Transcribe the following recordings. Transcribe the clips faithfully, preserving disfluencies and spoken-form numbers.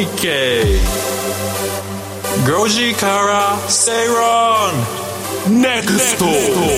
日経ごじから正論ネクスト。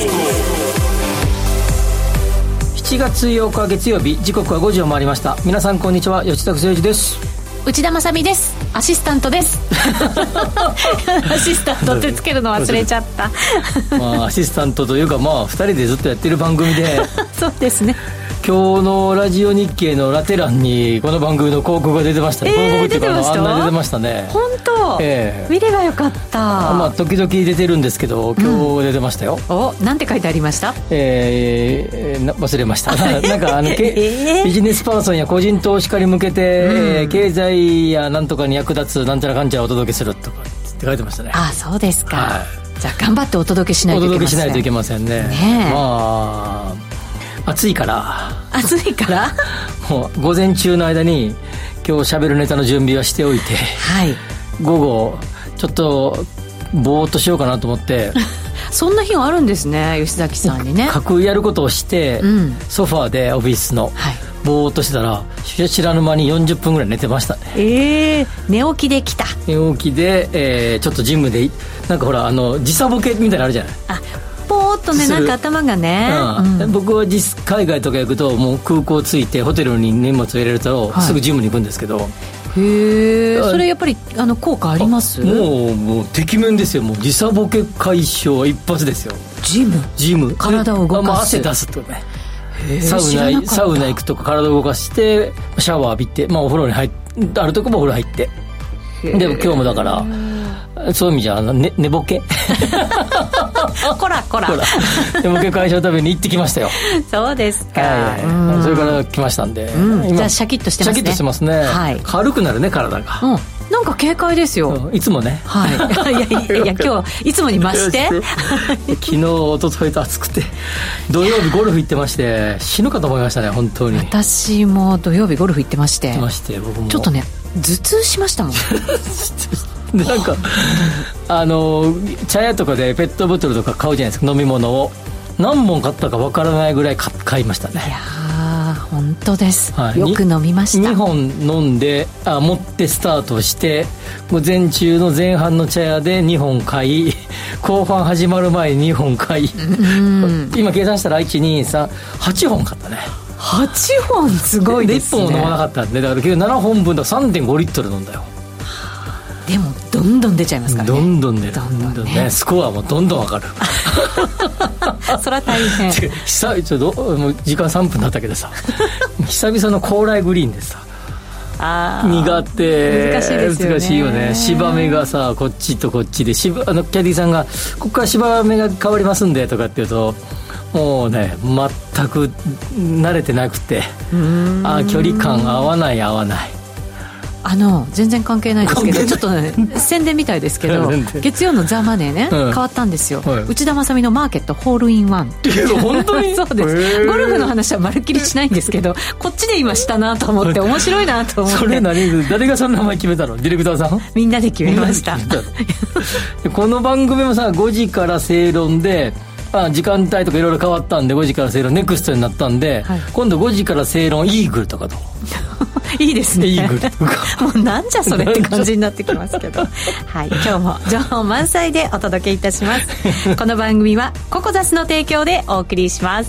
しちがつようか月曜日、時刻はごじを回りました。皆さんこんにちは、吉田誠二です。 内田まさみです。アシスタントですアシスタントってつけるの忘れちゃったまあアシスタントというか、まあふたりでずっとやってる番組でそうですね。 今日のラジオ日経のラテ欄にこの番組の広告が出てましたね。 えー、 広告っていうか出てました案内出てましたね。 本当、 えー、 見ればよかった。 まあ時々出てるんですけど、今日出てましたよ、 うん、お、なんて書いてありました？ えー、忘れましたなんかあの、えー、ビジネスパーソンや個人投資家に向けて、うんえー、経済やなんとかに役立つなんちゃらかんちゃらお届けするとかって書いてましたね。 ああ、そうですか、はい、じゃあ頑張ってお届けしないといけません。 お届けしないといけません ね, ねまあ暑いから暑いからもう午前中の間に今日喋るネタの準備はしておいて、はい、午後ちょっとぼーっとしようかなと思ってそんな日があるんですね、吉崎さんにね。 架空やることをして、うん、ソファーでオフィスの、はい、ぼーっとしてたら知らぬ間によんじゅっぷんぐらい寝てましたね。 えー、寝起きで来た。 寝起きで、えー、ちょっとジムでなんかほらあの時差ボケみたいなのあるじゃない。あ、 ポーっとね、なんか頭がね、 うんうん、僕は実海外とか行くともう空港着いてホテルに荷物を入れると、はい、すぐジムに行くんですけど。 へえ、それやっぱりあの効果あります？ もう、もうてきめんですよ。もう時差ボケ解消一発ですよ。 ジムジム体を動かす、 まあ、汗出すってことね。サウナサウナ行くとか体を動かしてシャワー浴びて、まあ、お風呂に入ってあるとこもお風呂入ってで今日もだからそういう意味じゃあの、ね、寝ぼけこらこら寝ぼけ解消のために行ってきましたよそうですか、 はい、それから来ましたんで、 うん、じゃあシャキッとしてますね。 シャキッとしてますね、はい、軽くなるね体が、うん、 なんか軽快ですよ、 うん、いつもね、 はい、いやいやいや今日いつもに増して昨日一昨日と暑くて土曜日ゴルフ行ってまして死ぬかと思いましたね本当に。 私も土曜日ゴルフ行ってまして行ってまして僕もちょっとね頭痛しましたもんでなんかあの茶屋とかでペットボトルとか買うじゃないですか、飲み物を何本買ったかわからないぐらい買いましたね。 いやー本当です、はい、よく飲みました。 にほん飲んであ持ってスタートして午前中の前半の茶屋でにほん買い後半始まる前ににほん買い、うん、今計算したらいちにさんはちほん買ったね。 はちほんすごいですね。 でいっぽんも飲まなかったんでだから結局ななほんぶんだ さんてんごリットル飲んだよ。 でもどんどん出ちゃいますからね。 どんどん出る、 どんどんね、 ね、スコアもどんどん上がるそれは大変久々ちょっともう時間さんぷんだったけどさ久々の高麗グリーンでさあ苦手難しいですよね。 難しいよね。芝目がさこっちとこっちで芝あのキャディさんがここから芝目が変わりますんでとかって言うともうね全く慣れてなくてあ距離感合わない合わない。 あの全然関係ないですけどちょっと、ね、宣伝みたいですけど月曜のザ・マネーね、うん、変わったんですよ、はい、内田まさみのマーケットホールインワン本当にそうです。ゴルフの話はまるっきりしないんですけどこっちで今したなと思って面白いなと思って。 それ何誰がその名前決めたの？ディレクターさん？ みんなで決めましたこの番組もさごじから正論であ時間帯とかいろいろ変わったんでごじから正論ネクストになったんで、はい、今度ごじから正論イーグルとかどういいですね。 イーグルとかもうなんじゃそれって感じになってきますけどはい、今日も情報満載でお届けいたしますこの番組はココザスの提供でお送りします。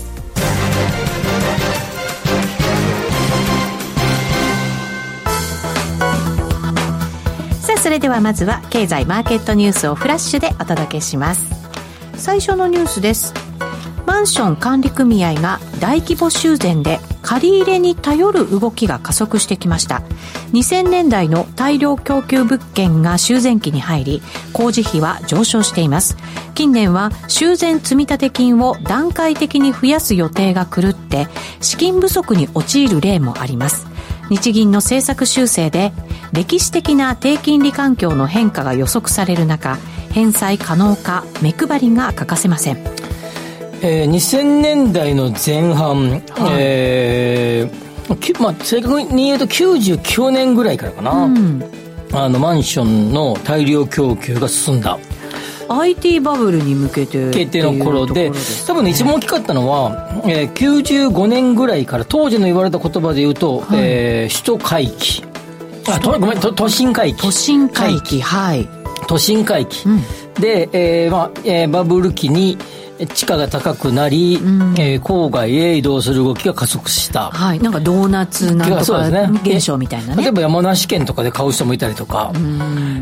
さあそれではまずは経済マーケットニュースをフラッシュでお届けします。最初のニュースです。マンション管理組合が大規模修繕で借り入れに頼る動きが加速してきました。にせんねんだいの大量供給物件が修繕期に入り工事費は上昇しています。近年は修繕積立金を段階的に増やす予定が狂って資金不足に陥る例もあります。日銀の政策修正で歴史的な低金利環境の変化が予測される中返済可能か目配りが欠かせません。 えー、にせんねんだいの前半、はいえーまあ、正確に言うときゅうじゅうきゅうねんぐらいからかな、うん、あのマンションの大量供給が進んだアイティー バブルに向けて決定の頃 で, で、ね、多分、ね、一番大きかったのは、えー、きゅうじゅうごねんぐらいから当時の言われた言葉で言うと、はいえー、首都回帰あとごめんと都心回帰都心回帰、はい、はい、 都心回帰、うん、で、えーまあえー、バブル期に地価が高くなり、うん、えー、郊外へ移動する動きが加速した、 はい、なんかドーナツなんとか現象みたいなね。 例えば山梨県とかで買う人もいたりとか、うん、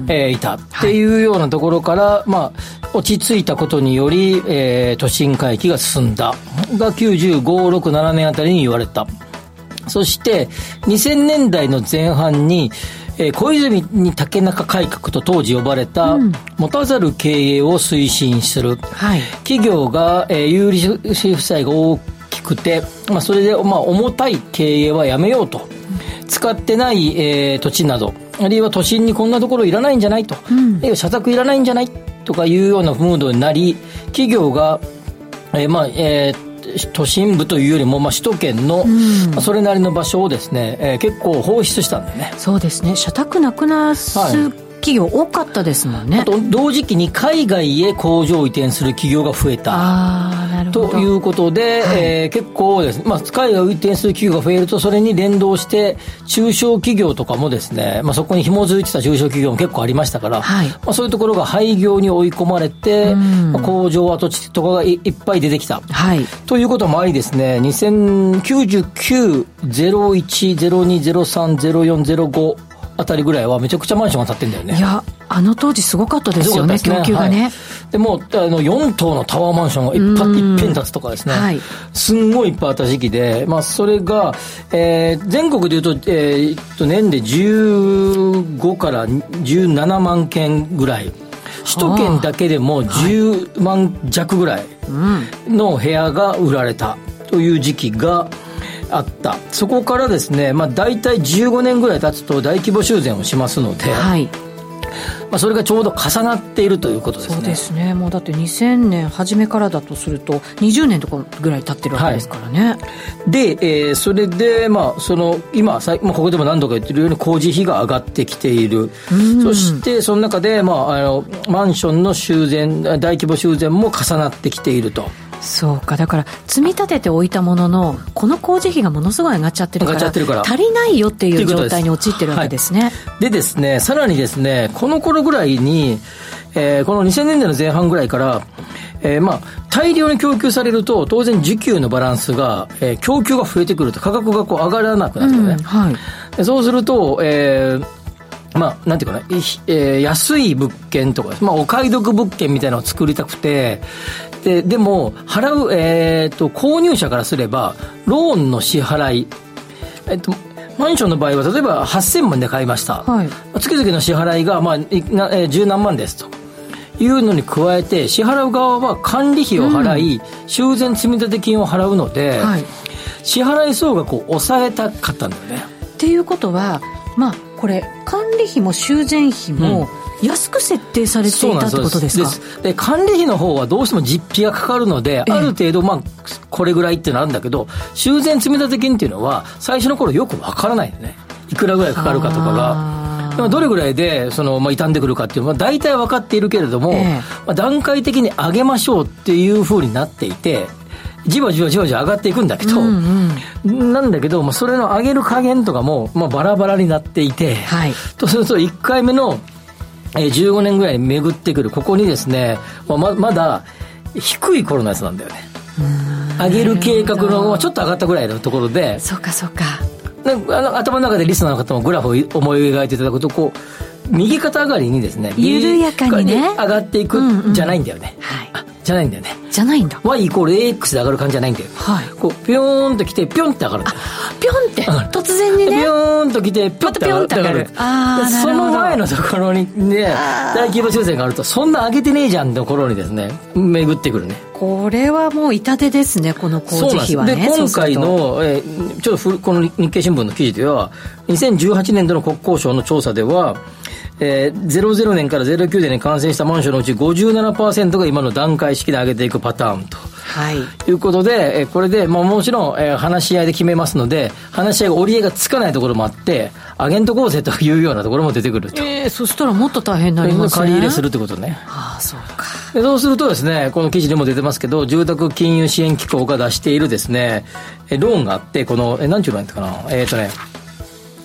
えー、いたっていうようなところから、はい、まあ、落ち着いたことにより、えー、都心回帰が進んだがきゅうじゅうご、ろく、ななねんあたりに言われた。そしてにせんねんだいの前半に、えー、小泉に竹中改革と当時呼ばれた、うん、持たざる経営を推進する、はい、企業が、えー、有利子負債が大きくて、まあ、それで、まあ、重たい経営はやめようと、うん、使ってない、えー、土地などあるいは都心にこんなところいらないんじゃないと、うん、社宅いらないんじゃないとかいうようなムードになり企業が、えーまあえー都心部というよりも、まあ、首都圏の、うんまあ、それなりの場所をですね、えー、結構放出したんだよね。 そうですね、社宅なくなす、はい、企業多かったですもんね。 あと同時期に海外へ工場を移転する企業が増えたあなるほどということで、はい、えー、結構ですね、まあ、海外を移転する企業が増えるとそれに連動して中小企業とかもですね、まあ、そこに紐づいてた中小企業も結構ありましたから、はい、まあ、そういうところが廃業に追い込まれて、まあ、工場跡地とかが い, いっぱい出てきた、はい、ということもありですね、にせんきゅうじゅうきゅう、ゼロいち、ゼロに、ゼロさん、ゼロよん、ゼロごあたりぐらいはめちゃくちゃマンションが建ってんだよね。 いや、あの当時すごかったですよね、供給がね、はい、 でもあのよん棟のタワーマンションが一発いっぺん建つとかですね、はい、すんごいいっぱいあった時期で、まあ、それが、えー、全国でいうと、えー、と年でじゅうごからじゅうななまんけんぐらい、首都圏だけでもじゅうまん弱ぐらいの部屋が売られたという時期があった。そこからですね、まあ、大体じゅうごねんぐらい経つと大規模修繕をしますので、はい、まあ、それがちょうど重なっているということですね。 そうですね、もうだってにせんねん初めからだとするとにじゅうねんとかぐらい経ってるわけですからね、はい、 で、えー、それで、まあ、その今、まあ、ここでも何度か言ってるように工事費が上がってきている。そしてその中で、まあ、あのマンションの修繕、大規模修繕も重なってきていると。 そうか、だから積み立てておいたもののこの工事費がものすごい上がっちゃってるから足りないよっていう状態に陥ってるわけですね。はい、 でですね、さらにですね、この頃ぐらいに、えー、このにせんねんだいの前半ぐらいから、えー、まあ大量に供給されると当然需給のバランスが、えー、供給が増えてくると価格がこう上がらなくなるよね、うん、はい、でそうすると、えーまあ、なんていうかな、えー、安い物件とか、まあ、お買い得物件みたいなのを作りたくて、で, でも払う、えー、と購入者からすればローンの支払い、えー、とマンションの場合は例えばはっせんまんで買いました、はい、月々の支払いが、まあ、なじゅうなんまんですというのに加えて支払う側は管理費を払い、うん、修繕積立金を払うので、はい、支払い総額を抑えたかったんだよね。 っていうことは、まあ、これ管理費も修繕費も、うん、安く設定されていたってことですか。 ですで管理費の方はどうしても実費がかかるので、ええ、ある程度、まあ、これぐらいっていうのあるんだけど、修繕積立金っていうのは最初の頃よくわからないよね。いくらぐらいかかるかとかが、でもどれぐらいでその、まあ、傷んでくるかっていうのは大体分かっているけれども、ええ、まあ、段階的に上げましょうっていう風になっていて、じわじわじわじわ上がっていくんだけど、うんうん、なんだけど、まあ、それの上げる加減とかも、まあ、バラバラになっていて、はい、とするといっかいめのえー、じゅうごねんぐらいに巡ってくるここにですね、まあ、まだ低い頃のやつなんだよね。上げる計画の、まあ、ちょっと上がったぐらいのところで、 そうかそうか、 あの頭の中でリスナーの方もグラフを思い描いていただくと、こう右肩上がりにですね、 緩やかにね上がっていくじゃないんだよね、うんうん、はい、じゃないんだよね。 じゃないんだ。 Y イコール エーエックス で上がる感じじゃないんだよ、はい、こうピョーンと来てピョンって上がるんだよ。 ピョンって突然にね、 ピョーンと来てピョンって上がる、またピョンって上がる。あ、その前のところにね大規模修繕があると、そんな上げてねえじゃんのところにですね巡ってくるね。 これはもう痛手ですね、この工事費はね。 で今回の、えー、ちょっとこの日経新聞の記事ではにせんじゅうはちねんどの国交省の調査では、えー、ゼロゼロねんからゼロきゅうねんに完成したマンションのうち ごじゅうななパーセント が今の段階式で上げていくパターンと、はい、いうことで、えー、これで、まあ、もちろん、えー、話し合いで決めますので、話し合いが折り合いがつかないところもあって、上げんとこうぜというようなところも出てくると、 えー、そしたらもっと大変になりますね。 借り入れするってことね。 ああ、そうか。 でそうするとですね、この記事にも出てますけど、住宅金融支援機構が出しているですね、ローンがあって、このえ何ていうのやったかな、えっ、ー、とね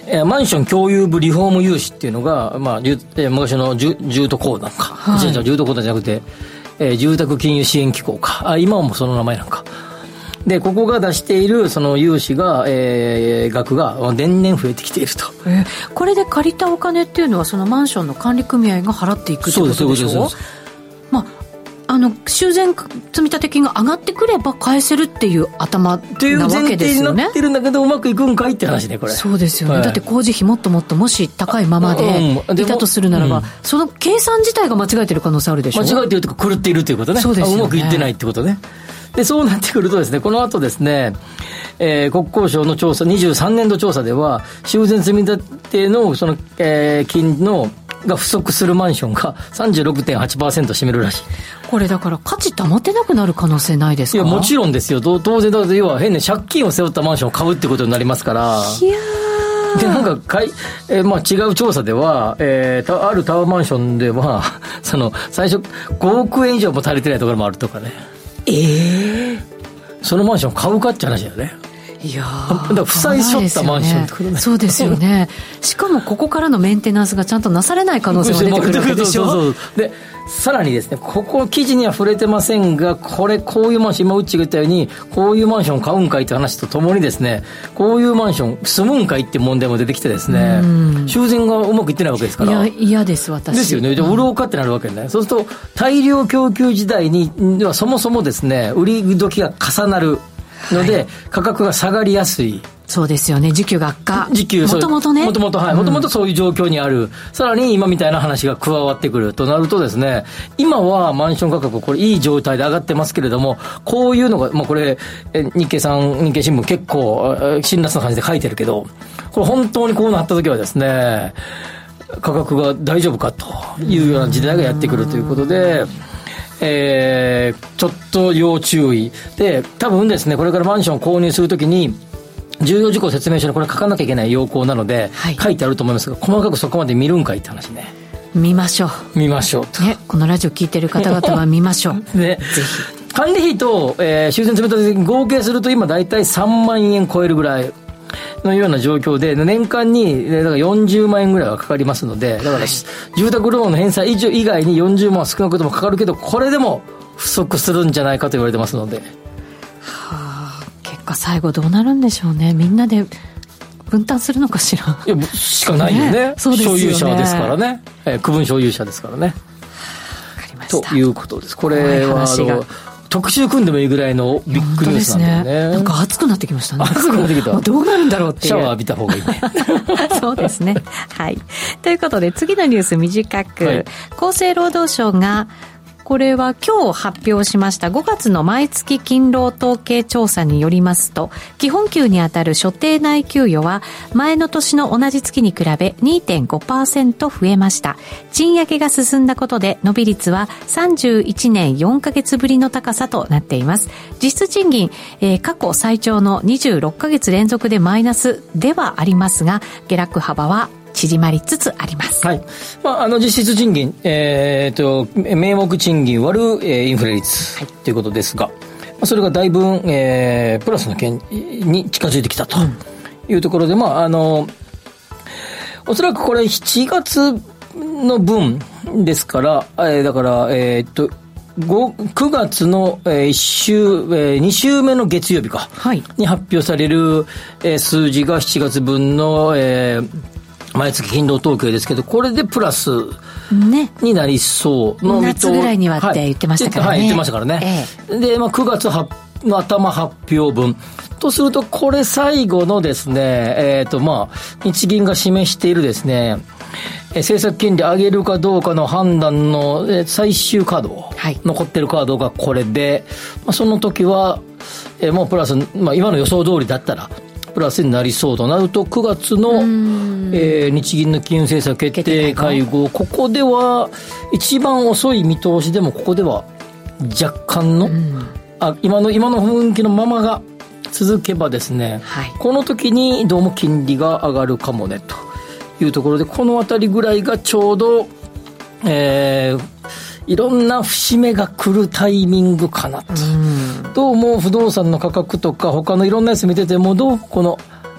えー、マンション共有部リフォーム融資っていうのが、まあ、昔の住都公団か、はい、住都公団じゃなくて、えー、住宅金融支援機構か、あ、今はもうその名前なんかで、ここが出しているその融資が、えー、額が年々増えてきていると、 えー、これで借りたお金っていうのはそのマンションの管理組合が払っていくってことでしょう。そうです、そうです。まああの修繕積立金が上がってくれば返せるっていう頭なわけですよね。っていう前提になってるんだけど、うまくいくんかいって話ね、これ。そうですよね、はい、だって工事費もっともっともし高いままでいたとするならば、うん、その計算自体が間違えてる可能性あるでしょ。 間違えてるとか狂っているということね。そうですよね。うまくいってないってことね。でそうなってくるとですね、この後ですね、えー、国交省の調査にじゅうさんねんど調査では修繕積立のその、えー、金のが不足するマンションが さんじゅうろくてんはちパーセント 占めるらしい。 これだから価値保てなくなる可能性ないですか。 いやもちろんですよ。当然だって要は変に借金を背負ったマンションを買うってことになりますから。 いやでなんかかい、えーまあ、違う調査では、えー、あるタワーマンションではその最初ごおくえん以上も足りてないところもあるとかね。ええー、そのマンション買うかって話だよね。いやだから負債しょったマンションってことね。 そうですよね。しかもここからのメンテナンスがちゃんとなされない可能性も出てくるわけでしょ。そうそうそう。でさらにですね、ここ記事には触れてませんが、これこういうマンション、今うちが言ったようにこういうマンション買うんかいって話とともにですね、こういうマンション住むんかいって問題も出てきてですね、修繕がうまくいってないわけですから。 いや嫌です私。 ですよね。じゃあ売ろうかってなるわけね。そうすると大量供給時代にはそもそもですね、売り時が重なるので、はい、価格が下がりやすい。 そうですよね。需給が悪化。 需給、 もともとね。 もともと、はい。もともとそういう状況にある。さらに今みたいな話が加わってくるとなるとですね、今はマンション価格これいい状態で上がってますけれども、こういうのが、まあこれ、日経さん、日経新聞結構辛辣な感じで書いてるけど、これ本当にこうなった時はですね、価格が大丈夫かというような時代がやってくるということで、えー、ちょっと要注意で、多分ですね、これからマンションを購入するときに重要事項説明書にこれ書かなきゃいけない要項なので、はい、書いてあると思いますが、細かくそこまで見るんかいって話ね。 見ましょう見ましょうと、 ね、このラジオ聞いてる方々は見ましょう、ね、ぜひ。管理費と、えー、修繕積立金合計すると今だいたいさんまんえん超えるぐらいのような状況で、年間にだからよんじゅうまんえんぐらいはかかりますので、だから、はい、住宅ローンの返済以上以外によんじゅうまんは少なくともかかるけど、これでも不足するんじゃないかと言われてますので、 はあ、結果最後どうなるんでしょうね。みんなで分担するのかしら。 いやしかないよね。ね、そうですよね。所有者ですからね、えー、区分所有者ですからね。わかりました。ということです。これはあの特集組んでもいいぐらいのビッグニュースなんだよね。ね、 なんか熱くなってきましたね。 熱くなってきた。 どうなるんだろうっていう。 シャワー浴びた方がいいね。 そうですね。はい。ということで次のニュース短く、はい、厚生労働省がこれは今日発表しましたごがつの毎月勤労統計調査によりますと、基本給にあたる所定内給与は前の年の同じ月に比べ にてんごパーセント 増えました。賃上げが進んだことで伸び率はさんじゅういちねんよんかげつぶりの高さとなっています。実質賃金、えー、過去最長のにじゅうろっかげつ連続でマイナスではありますが、下落幅は縮まりつつあります。 はい。まあ、あの実質賃金、えー、と名目賃金割る、えー、インフレ率、はい、ということですが、まあ、それがだいぶ、えー、プラスの件に近づいてきたというところで、うん、まああのおそらくこれしちがつの分ですから、えー、だからえっ、ー、とくがつのいっ週、えー、に週目の月曜日か、はい、に発表される、えー、数字がしちがつ分の、えー毎月勤労統計ですけど、これでプラスになりそうの、 ね、夏ぐらいにはって言ってましたからね。 はい、言ってましたからね。ええ、で、まあ、くがつの頭発表分とすると、これ最後のですね、えっと、まあ、日銀が示しているですね、政策金利上げるかどうかの判断の最終カード、はい、残ってるカードがこれで、まあ、その時は、えー、もうプラス、まあ、今の予想通りだったら、プラスになりそうとなると、くがつの、えー、日銀の金融政策決定会合、ここでは一番遅い見通しでもここでは若干の、あ今の今の雰囲気のままが続けばですね、はい、この時にどうも金利が上がるかもねというところで、このあたりぐらいがちょうど、えー、いろんな節目が来るタイミングかなと。どうも不動産の価格とか他のいろんなやつ見てても、どうこのあ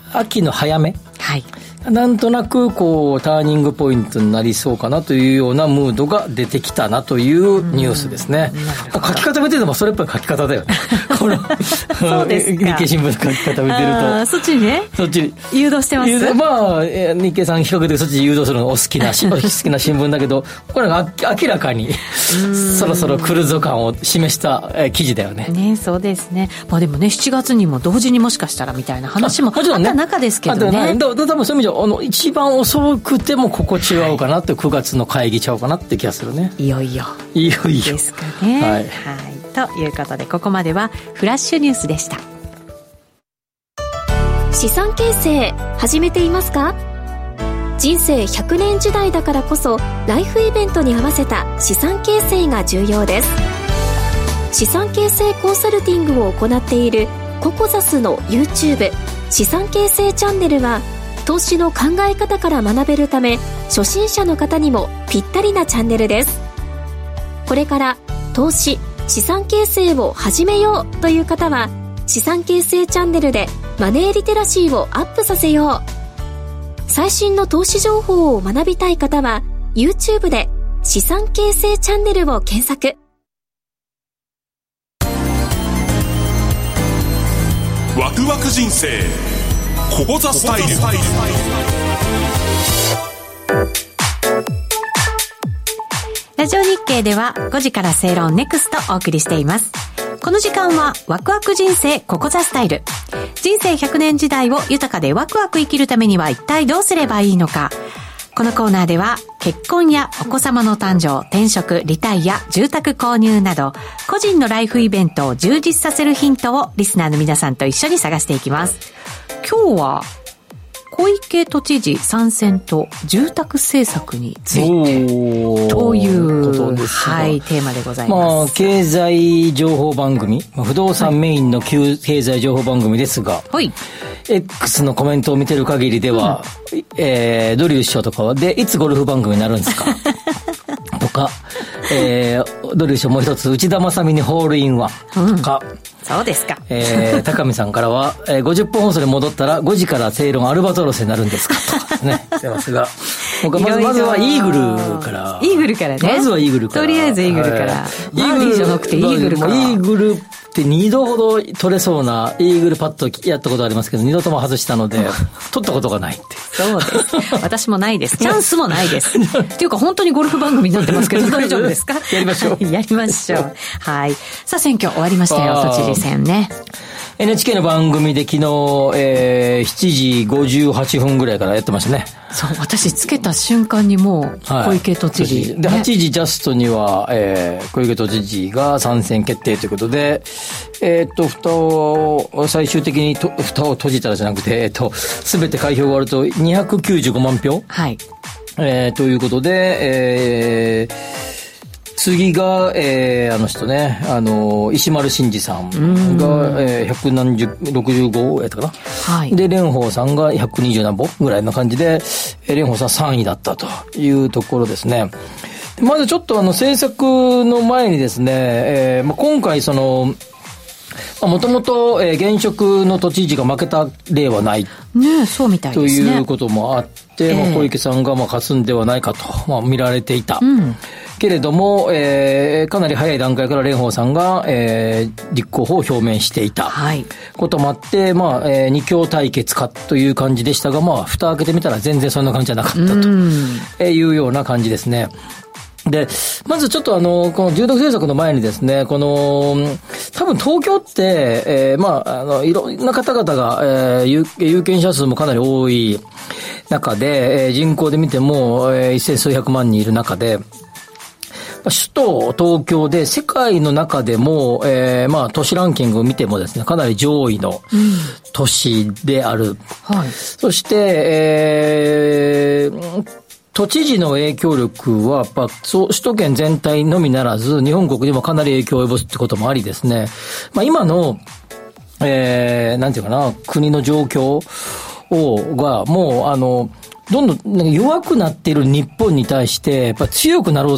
秋の早め、 はい、 なんとなくこうターニングポイントになりそうかなというようなムードが出てきたなというニュースですね。書き方見ててもそれっぽい書き方だよね。このそうですか。 日経新聞の書き方見てると、 そっちにね、そっちに誘導してます。 まあ日経さん比較的そっちに誘導するのがお好きな好きな新聞だけど、これが明らかにそろそろ来るぞ感を示した記事だよね。 ね、そうですね。まあでもね、しちがつにも同時にもしかしたらみたいな話もあった中ですけどね。 ね、だだ多分そういう意味じゃあの一番遅くても心地ようかなって、はい、くがつの会議ちゃうかなって気がするね。 いよいよいよいよですかね。はい、はい、ということでここまではフラッシュニュースでした。 資産形成始めていますか？人生ひゃくねん時代だからこそライフイベントに合わせた資産形成が重要です。資産形成コンサルティングを行っているココザスの YouTube 資産形成チャンネルは投資の考え方から学べるため、初心者の方にもぴったりなチャンネルです。これから投資、資産形成を始めようという方は、資産形成チャンネルでマネーリテラシーをアップさせよう。最新の投資情報を学びたい方は YouTube で資産形成チャンネルを検索。 ワクワク人生ココザスタイル。 ラジオ日経ではごじから正論ネクストお送りしています。この時間はワクワク人生ココザスタイル。人生ひゃくねん時代を豊かでワクワク生きるためには一体どうすればいいのか。このコーナーでは結婚やお子様の誕生、転職、リタイア、住宅購入など個人のライフイベントを充実させるヒントをリスナーの皆さんと一緒に探していきます。今日は小池都知事参戦と住宅政策についてということです、はい、テーマでございます。 まあ、経済情報番組、不動産メインの経済情報番組ですが、はい、X のコメントを見てる限りでは、うん、えー、ドリュー首相とかはでいつゴルフ番組になるんですかとか、えー、ドリュー首相もう一つ内田正美にホールインワンとか、うん、 そうですか。 えー、高見さんからは、えー、ごじゅっぷん放送で戻ったらごじから正論アルバトロスになるんですかとね、出ますが、僕はまず、まずはイーグルから。 イーグルからね。 まずはイーグルから。 とりあえずイーグルから。イーグルじゃなくてイーグルから。 イーグルってにどほど取れそうなイーグルパッドやったことありますけど、にどとも外したので、取ったことがないって。 そうです。私もないです。チャンスもないです。っていうか本当にゴルフ番組になってますけど、大丈夫ですか？ やりましょう。 やりましょう。はい。さあ選挙終わりましたよ、都知事選ね。 エヌエイチケー の番組で昨日、えー、しちじごじゅうはっぷんぐらいからやってましたね。 そう、私つけた瞬間にもう小池都知事、はい、 で、はちじジャストには、えー、小池都知事が参戦決定ということで、えー、っと蓋を最終的にと蓋を閉じたらじゃなくて、えー、っと全て開票終わるとにひゃくきゅうじゅうごまんひょう、はい、えー、ということで、えー次が、えー、あの人ね、あの、石丸伸二さんが、えー、ひゃくろくじゅうごやったかな。はい。で、蓮舫さんがひゃくにじゅう何本ぐらいの感じで、えー、蓮舫さんさんいだったというところですね。まずちょっとあの、政策の前にですね、えー、まあ、今回その、もともと現職の都知事が負けた例はないね、そうみたいですね。 ということもあって、えーまあ、小池さんがまあ勝つんではないかと、まあ、見られていた、うん、けれども、えー、かなり早い段階から蓮舫さんが、えー、立候補を表明していたこともあって、まあえー、二強対決かという感じでしたが、まあ、蓋を開けてみたら全然そんな感じじゃなかったというような感じですね。で、まずちょっとあの、この住宅政策の前にですね、この、多分東京って、えー、まあ、あの、いろんな方々が、えー、有, 有権者数もかなり多い中で、えー、人口で見ても、えー、一千数百万人いる中で、首都東京で世界の中でも、えー、まあ都市ランキングを見てもですね、かなり上位の都市である。うんはい、そして、えー、都知事の影響力は、やっぱ、そう、首都圏全体のみならず、日本国にもかなり影響を及ぼすってこともありですね。まあ今の、えー、なんていうかな、国の状況を、が、もう、あの、どんどん弱くなっている日本に対して、やっぱ強くなろうぜ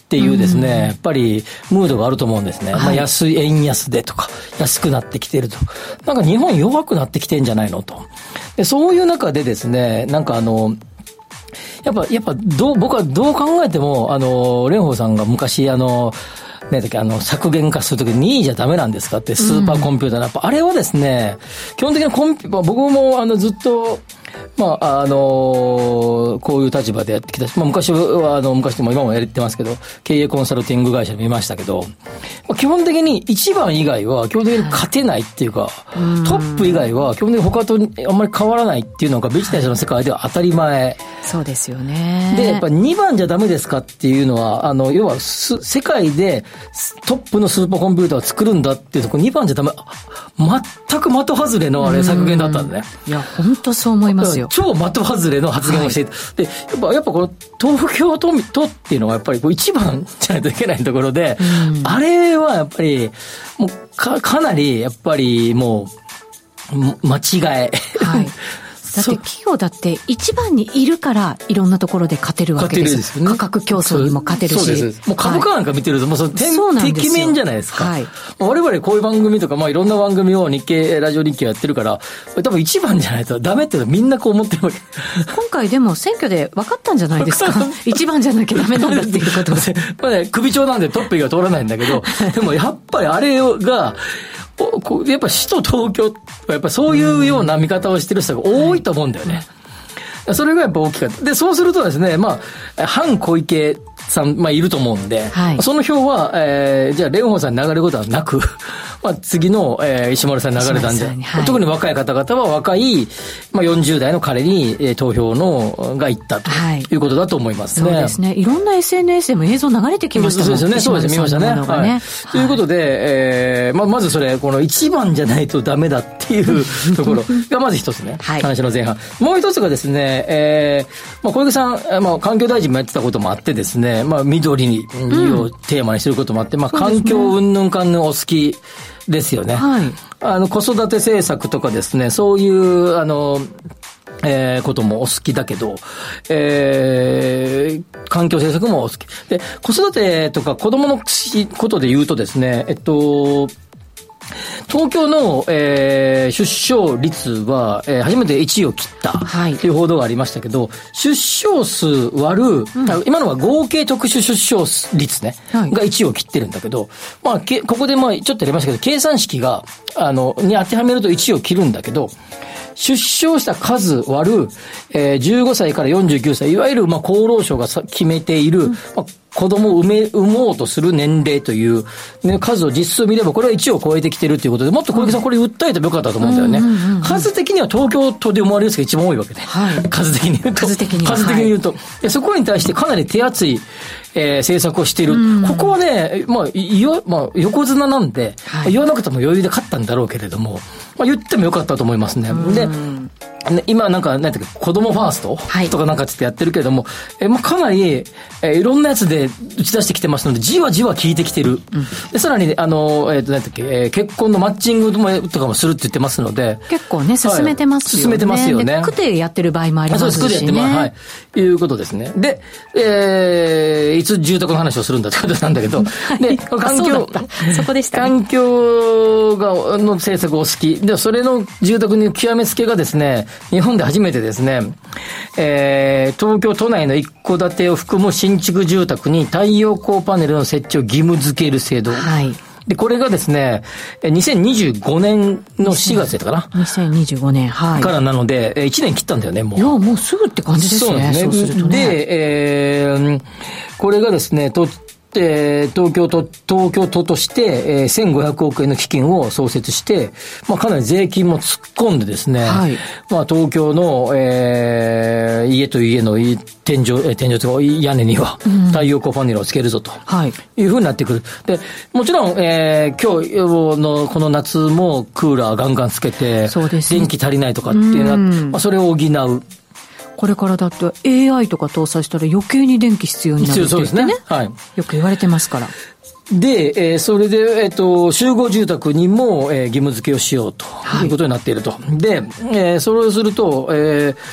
っていうですね、やっぱりムードがあると思うんですね。はい、まあ、安い、円安でとか、安くなってきてると。なんか日本弱くなってきてんじゃないのと。で、そういう中でですね、なんかあの、やっぱ、やっぱ、どう、僕はどう考えても、あの、蓮舫さんが昔、あの、ね、だっけ、あの、削減化するときににいじゃダメなんですかって、スーパーコンピューターの、やっぱ、あれはですね、基本的なコンピューター、僕も、あの、ずっと、まあ、あのー、こういう立場でやってきたし、まあ、昔は、あの、昔でも今もやってますけど、経営コンサルティング会社で見ましたけど、まあ、基本的にいちばん以外は基本的に勝てないっていうか、はい、トップ以外は基本的に他とあんまり変わらないっていうのがビジネスの世界では当たり前。 そうですよね。で、 やっぱにばんじゃダメですかっていうのは、あの、要はす、世界でトップのスーパーコンピューターを作るんだっていうところにばんじゃダメ、全く的外れのあれ削減だったんだね。 いや、本当そう思いますよ。 超的外れの発言をしていて、はい、で、やっぱ、やっぱこの、東京都っていうのはやっぱりこう一番じゃないといけないところで、あれはやっぱり、もうか、かなり、やっぱりもう、間違え。はい。 だって企業だって一番にいるからいろんんなところで勝てるわけです。ですよね、価格競争にも勝てるし。 そうです。もう株価なんか見てると、はい、もうその天敵面じゃないですか。はい、我々こういう番組とか、まあいろんな番組を日経、ラジオ日経やってるから、多分一番じゃないとダメっていうのはみんなこう思ってるわけ。 今回でも選挙で分かったんじゃないですか。一番じゃなきゃダメなんだっていうことで。 まあね、首長なんでトップが通らないんだけど、でもやっぱりあれが、やっぱ首都東京はやっぱそういうような見方をしてる人が多いと思うんだよね。それがやっぱ大きかった。で、そうするとですね、まあ、反小池さん、まあ、いると思うんで、はい、その票は、えー、じゃあ、蓮舫さんに流れることはなく、まあ、次の、えー、石丸さんに流れたんじゃ、はい、特に若い方々は若い、まあ、よんじゅう代の彼に、えー、投票の、が行ったということだと思いますね。 そうですね。いろんな エスエヌエス でも映像流れてきましたもんね。 そうですね。そうですね。見ましたね。はい。はい、ということで、えー、まあ、まずそれ、この一番じゃないとダメだっていうところがまず一つね。はい、話の前半。もう一つがですね、えー、まあ、小池さん、まあ、環境大臣もやってたこともあってですね、まあ、緑に、をテーマにしてることもあって、うん、まあ、環境云々かんぬんお好きですよね。はい。あの、子育て政策とかですね、そういう、あの、えー、こともお好きだけど、えー、環境政策もお好き。で、子育てとか子供のことで言うとですね、えっと、東京の、えー、出生率は、えー、初めていちいを切ったという報道がありましたけど、はい、出生数割る、うん、今のは合計特殊出生率ね、はい、がいちいを切ってるんだけど、まあ、けここでまあちょっとやりましたけど、計算式が、あの、に当てはめるといちいを切るんだけど、出生した数割る、えー、じゅうごさいからよんじゅうきゅうさい、いわゆる、まあ、厚労省が決めている、うん、まあ、子供を産め、産もうとする年齢という、ね、数を実数見れば、これはいちを超えてきてるということで、もっと小池さんこれ訴えてもよかったと思うんだよね。うんうんうんうん、数的には東京都で生まれる人が一番多いわけで。はい、数的に言うと。 数的に。 数的に言うと。はい、そこに対してかなり手厚い、えー、政策をしている。うん、ここはね、まあ、いよ、まあ、横綱なんで、はい、言わなくても余裕で勝ったんだろうけれども、まあ、言ってもよかったと思いますね。うん、で、今なんか、なんていうか、子供ファースト、はい、とかなんかつってやってるけれども、えまあ、かなり、えー、いろんなやつで打ち出してきてますので、じわじわ効いてきてる。うん、で、さらに、あの、えっ、ー、と、なんていうか、えー、結婚のマッチングとかもするって言ってますので。 結構ね、進めてますよね。 進めてますよね。 区でやってる場合もありますしね。 そうです、区でやってます。はい。いうことですね。で、えー、いつ住宅の話をするんだってことなんだけど、はい、で、環境、 そこでした、 ね。環境が、の政策を好き。で、それの住宅に極めつけがですね、日本で初めてですね、えー、東京都内の一戸建てを含む新築住宅に太陽光パネルの設置を義務付ける制度。はい。で、これがですね、にせんにじゅうごねんのしがつだったかな。 にせんにじゅうごねん、はい。 からなので、いちねん切ったんだよね、もう。 いや、もうすぐって感じですね。そうですね。そうするとね。 で、えー、これがですね、とえー、東京都、東京都として、えー、せんごひゃくおくえんの基金を創設して、まあ、かなり税金も突っ込んでですね、はい、まあ、東京の、えー、家と家の天井、えー、天井というか屋根には太陽光パネルをつけるぞと、はい、いうふうになってくる。で、もちろん、えー、今日のこの夏もクーラーガンガンつけて、そうですね、電気足りないとかっていうのは、まあ、それを補う。 これからだって エーアイ とか搭載したら余計に電気必要になるって言ってね。そうですね。はい。よく言われてますから。 で、えー、それで、えっ、ー、と、集合住宅にも、えー、義務付けをしようということになっていると。はい、で、えー、それをすると、えー、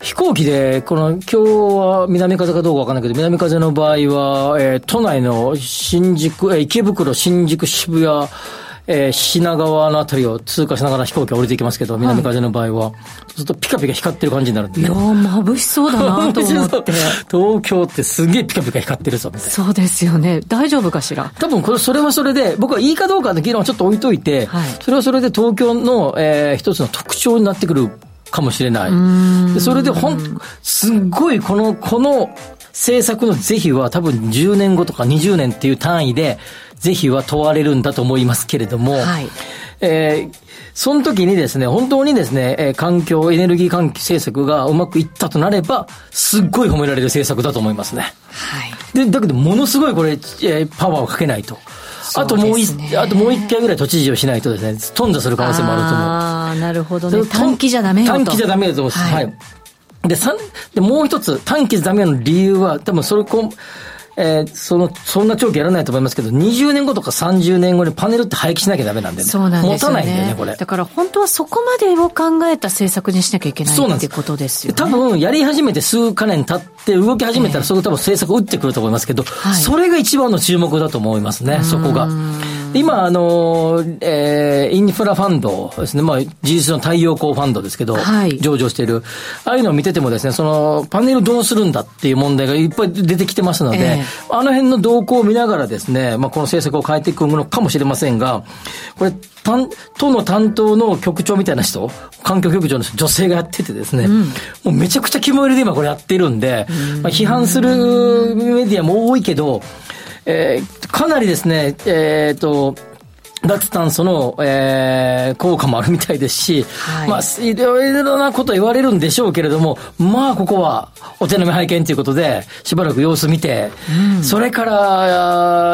飛行機で、この、今日は南風かどうかわかんないけど、南風の場合は、えー、都内の新宿、えー、池袋、新宿、渋谷、えー、品川のあたりを通過しながら飛行機が降りていきますけど、南風の場合は、はい、ずっとピカピカ光ってる感じになるんで、ね。 いやー、眩しそうだなと思って。 東京ってすげえピカピカ光ってるぞ、みたいな。 そうですよね。大丈夫かしら。 多分これ、それはそれで、僕はいいかどうかの議論はちょっと置いといて、はい、それはそれで東京の、えー、一つの特徴になってくるかもしれない。でそれでほん、すっごいこの、この政策の是非は多分じゅうねんごとかにじゅうねんっていう単位で、是非は問われるんだと思いますけれども、はい、えー、その時にですね、本当にですね、えー、環境、エネルギー環境政策がうまくいったとなれば、すっごい褒められる政策だと思いますね。はい。で、だけどものすごいこれ、えー、パワーをかけないと。あともう一、あともう一回ぐらい都知事をしないとですね、頓挫する可能性もあると思う。 ああ、なるほどね。短期じゃダメよと。 短期じゃダメだと思います。はい。はい、で、三、で、もう一つ、短期じゃダメの理由は、多分それこ、えー、その、そんな長期やらないと思いますけど、にじゅうねんごとかさんじゅうねんごにパネルって廃棄しなきゃダメなんでね。 そうなんですよね。 持たないんだよね、これ。 だから本当はそこまでを考えた政策にしなきゃいけないってことですよね。 多分、やり始めて数か年経って動き始めたら、それ多分政策を打ってくると思いますけど、はい、それが一番の注目だと思いますね、そこが。今、あの、えー、インフラファンドですね。まあ、事実の太陽光ファンドですけど、はい、上場している。ああいうのを見ててもですね、その、パネルどうするんだっていう問題がいっぱい出てきてますので、えー、あの辺の動向を見ながらですね、まあ、この政策を変えていくのかもしれませんが、これ、都の担当の局長みたいな人、環境局長の女性がやっててですね、うん、もうめちゃくちゃ肝入れで今これやってるんで、うんまあ、批判するメディアも多いけど、えー、かなりですね、えっと、脱炭素の、えー、効果もあるみたいですし、はい、まあ、いろいろなこと言われるんでしょうけれども、まあ、ここはお手並み拝見ということで、しばらく様子見て、うん、それから、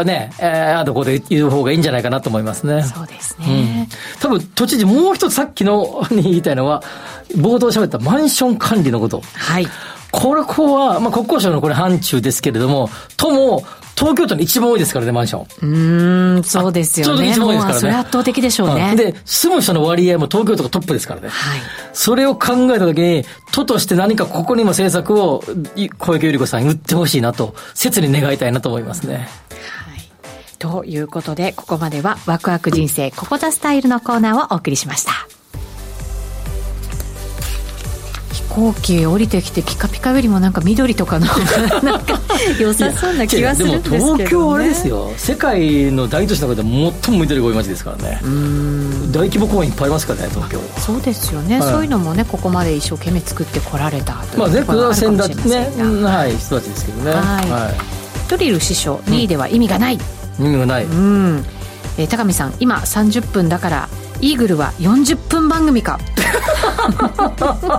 ね、えー、あどこで言う方がいいんじゃないかなと思いますね。 そうですね。 うん、多分、都知事もう一つさっきのに言いたいのは、冒頭喋ったマンション管理のこと。 はい。 これ、ここは、まあ、国交省のこれ範疇ですけれども、都も、東京都に一番多いですからね、マンション。 うーん、そうですよね。 一番多いですからね。 それ圧倒的でしょうね。 うん、で、住む人の割合も東京都がトップですからね。はい。それを考えたときに、都として何かここにも政策を小池百合子さんに打ってほしいなと、切に願いたいなと思いますね。はい。 ということで、ここまではワクワク人生ココザスタイルのコーナーをお送りしました。飛行機降りてきてピカピカよりもなんか緑とかのなんか良さそうな気がするんですけどね。 でも東京はあれですよ、世界の大都市の中で最も緑が多い街ですからね。うーん、大規模公園いっぱいありますからね、東京。 そうですよね、はい、そういうのもねここまで一生懸命作ってこられたというまあね、黒田線だってね、はい、人たちですけどね。はい、はい、 ドリル師匠にいでは意味がない、 うん、意味がない。うん、 えー、高見さん今さんじゅっぷんだからイーグルはよんじゅっぷん番組かま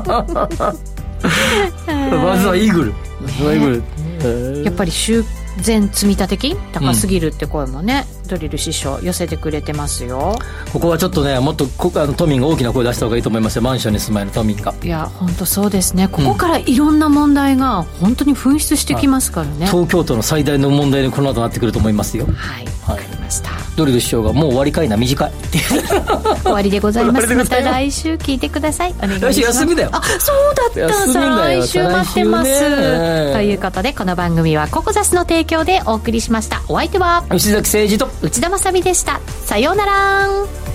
ずはイーグル、ね、まずはイーグル、やっぱり修繕積立金高すぎるって声もね、うん、ドリル師匠寄せてくれてますよ。 ここはちょっとねもっとこあの都民が大きな声出した方がいいと思いますよ。マンションに住まいの都民が。 いや本当そうですね。ここからいろんな問題が本当に噴出してきますからね、うん、 東京都の最大の問題にこの後なってくると思いますよ。 はい、わ、はい、かりました。 ドリル師匠がもう終わりかいな短い終わりでございます。また来週聞いてください。お願いします。 来週休みだよ。 あ、そうだった。再来週待ってます、ね、ということでこの番組はココザスの提供でお送りしました。お相手は石崎誠二と内田まさみでした。さようなら。